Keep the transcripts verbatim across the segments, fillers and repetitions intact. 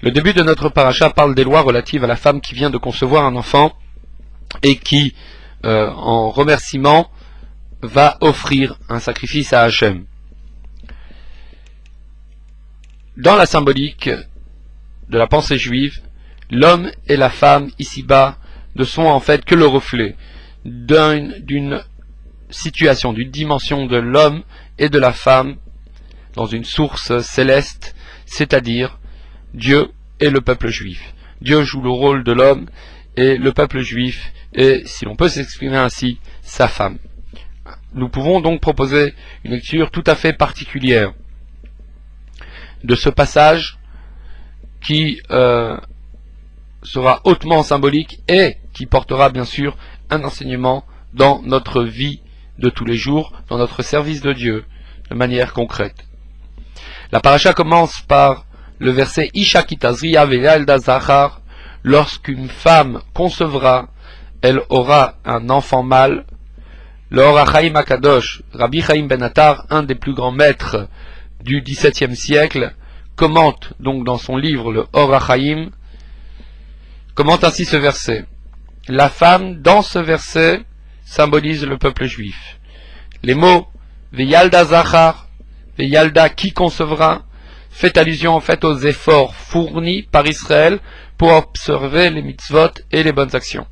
Le début de notre paracha parle des lois relatives à la femme qui vient de concevoir un enfant et qui, euh, en remerciement, va offrir un sacrifice à Hachem. Dans la symbolique de la pensée juive, l'homme et la femme ici-bas ne sont en fait que le reflet d'un, d'une situation, d'une dimension de l'homme et de la femme dans une source céleste, c'est-à-dire Dieu et le peuple juif. Dieu joue le rôle de l'homme et le peuple juif est, si l'on peut s'exprimer ainsi, sa femme. Nous pouvons donc proposer une lecture tout à fait particulière de ce passage qui euh, sera hautement symbolique et qui portera bien sûr un enseignement dans notre vie de tous les jours, dans notre service de Dieu, de manière concrète. La paracha commence par le verset Isha kitazria ve'yalda zachar. Lorsqu'une femme concevra, elle aura un enfant mâle. Le Or HaChaim HaKadosh, Rabbi Chaim Ben Attar, un des plus grands maîtres du dix-septième siècle, commente donc dans son livre le Or HaChaim, commente ainsi ce verset. La femme, dans ce verset, symbolise le peuple juif. Les mots Ve'yalda zachar, Ve'yalda qui concevra, fait allusion en fait aux efforts fournis par Israël pour observer les mitzvot et les bonnes actions.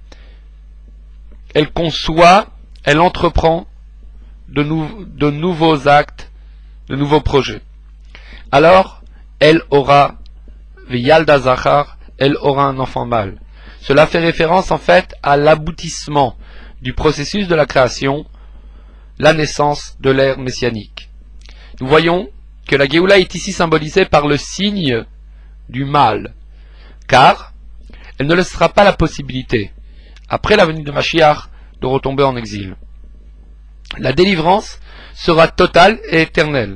Elle conçoit, elle entreprend de, nou de nouveaux actes, de nouveaux projets. Alors, elle aura, Ve'yalda zachar, elle aura un enfant mâle. Cela fait référence en fait à l'aboutissement du processus de la création, la naissance de l'ère messianique. Nous voyons que la Géoula est ici symbolisée par le signe du mâle, car elle ne laissera pas la possibilité, après la venue de Mashiach, de retomber en exil. La délivrance sera totale et éternelle.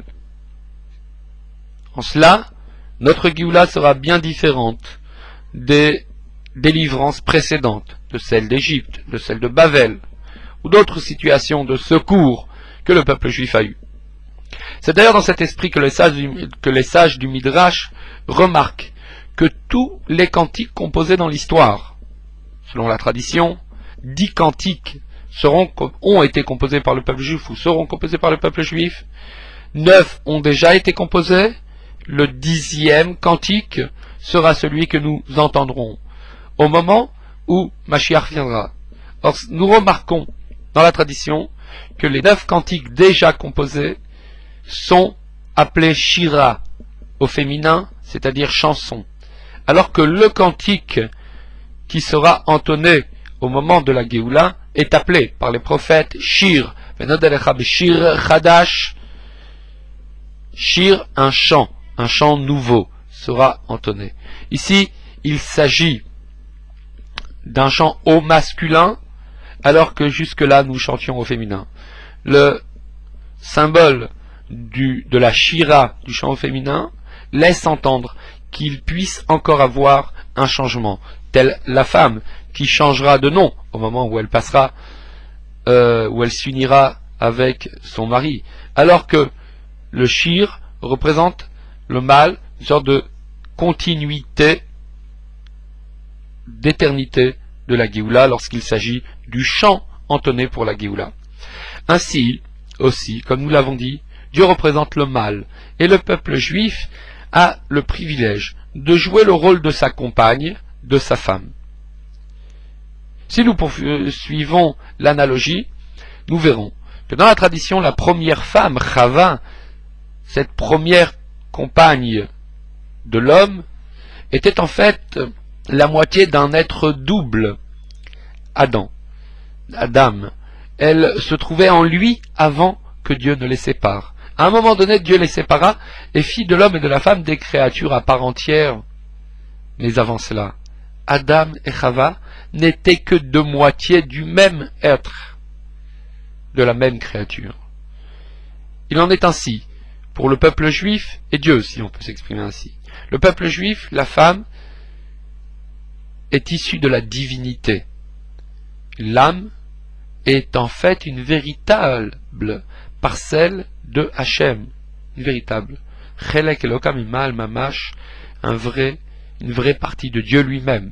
En cela, notre Géoula sera bien différente des délivrances précédentes, de celle d'Égypte, de celle de Babel, ou d'autres situations de secours que le peuple juif a eues. C'est d'ailleurs dans cet esprit que les sages du, que les sages du Midrash remarquent que tous les cantiques composés dans l'histoire, selon la tradition, dix cantiques seront, ont été composés par le peuple juif ou seront composés par le peuple juif, neuf ont déjà été composés, le dixième cantique sera celui que nous entendrons au moment où Mashiach viendra. Or, nous remarquons dans la tradition que les neuf cantiques déjà composés sont appelés shira au féminin, c'est-à-dire chanson, alors que le cantique qui sera entonné au moment de la Géoula est appelé par les prophètes shir, shir chadash, shir, un chant, un chant nouveau sera entonné. Ici, il s'agit d'un chant au masculin, alors que jusque-là nous chantions au féminin. Le symbole du, de la shira, du chant au féminin, laisse entendre qu'il puisse encore avoir un changement, telle la femme qui changera de nom au moment où elle passera, euh, où elle s'unira avec son mari, alors que le shir représente le mâle, une sorte de continuité, d'éternité de la Géoula lorsqu'il s'agit du chant entonné pour la Géoula. Ainsi, aussi, comme nous l'avons dit, Dieu représente le mâle, et le peuple juif a le privilège de jouer le rôle de sa compagne, de sa femme. Si nous poursuivons l'analogie, nous verrons que dans la tradition, la première femme, Chava, cette première compagne de l'homme, était en fait la moitié d'un être double, Adam, Adam. Elle se trouvait en lui avant que Dieu ne les sépare. À un moment donné, Dieu les sépara et fit de l'homme et de la femme des créatures à part entière. Mais avant cela, Adam et Chava n'étaient que deux moitiés du même être, de la même créature. Il en est ainsi pour le peuple juif et Dieu, si on peut s'exprimer ainsi. Le peuple juif, la femme, est issue de la divinité. L'âme est en fait une véritable parcelle de Hachem, une véritable. Chelek Elokam Imal Mamash, un vrai, une vraie partie de Dieu lui-même.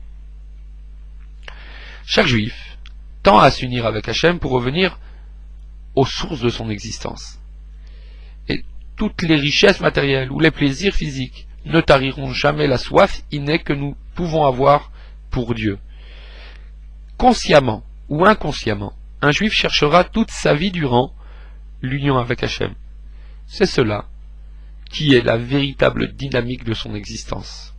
Chaque juif tend à s'unir avec Hachem pour revenir aux sources de son existence. Et toutes les richesses matérielles ou les plaisirs physiques ne tariront jamais la soif innée que nous pouvons avoir pour Dieu. Consciemment ou inconsciemment, un juif cherchera toute sa vie durant l'union avec Hachem. C'est cela qui est la véritable dynamique de son existence.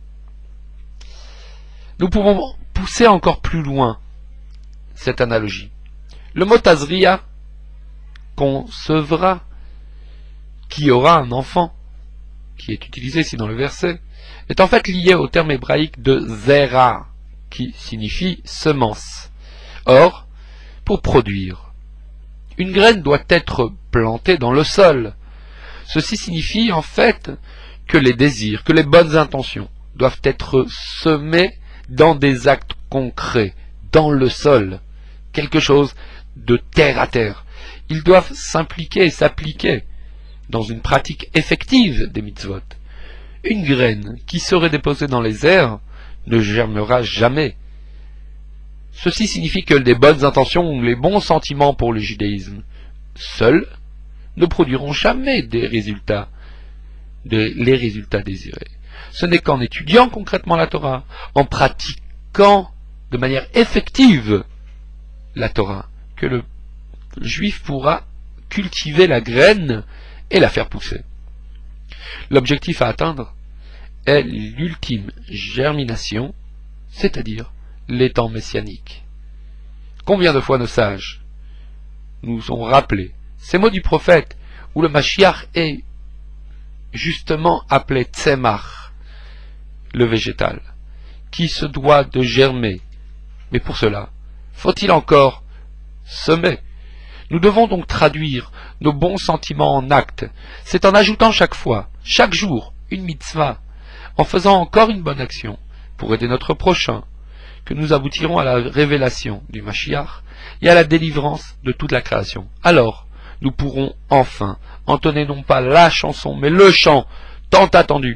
Nous pouvons pousser encore plus loin cette analogie. Le mot Tazria, concevra, qui aura un enfant, qui est utilisé ici dans le verset, est en fait lié au terme hébraïque de Zera, qui signifie semence. Or, pour produire, une graine doit être plantée dans le sol. Ceci signifie en fait que les désirs, que les bonnes intentions doivent être semés dans des actes concrets, dans le sol, quelque chose de terre à terre. Ils doivent s'impliquer et s'appliquer dans une pratique effective des mitzvot. Une graine qui serait déposée dans les airs ne germera jamais. Ceci signifie que les bonnes intentions ou les bons sentiments pour le judaïsme seuls ne produiront jamais des résultats, des, les résultats désirés. Ce n'est qu'en étudiant concrètement la Torah, en pratiquant de manière effective la Torah, que le juif pourra cultiver la graine et la faire pousser. L'objectif à atteindre est l'ultime germination, c'est-à-dire les temps messianiques. Combien de fois nos sages nous ont rappelé ces mots du prophète où le Mashiach est justement appelé Tzemach, le végétal, qui se doit de germer. Mais pour cela, faut-il encore semer? Nous devons donc traduire nos bons sentiments en actes. C'est en ajoutant chaque fois, chaque jour, une mitzvah, en faisant encore une bonne action pour aider notre prochain, que nous aboutirons à la révélation du Mashiach et à la délivrance de toute la création. Alors, nous pourrons enfin entonner non pas la chanson, mais le chant tant attendu.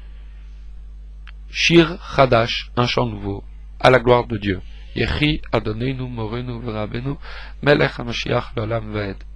Shir Chadash, un chant nouveau, à la gloire de Dieu. Yechi Adonenu Morenu Verabenu Melech HaMashiach L'Olam Vaed.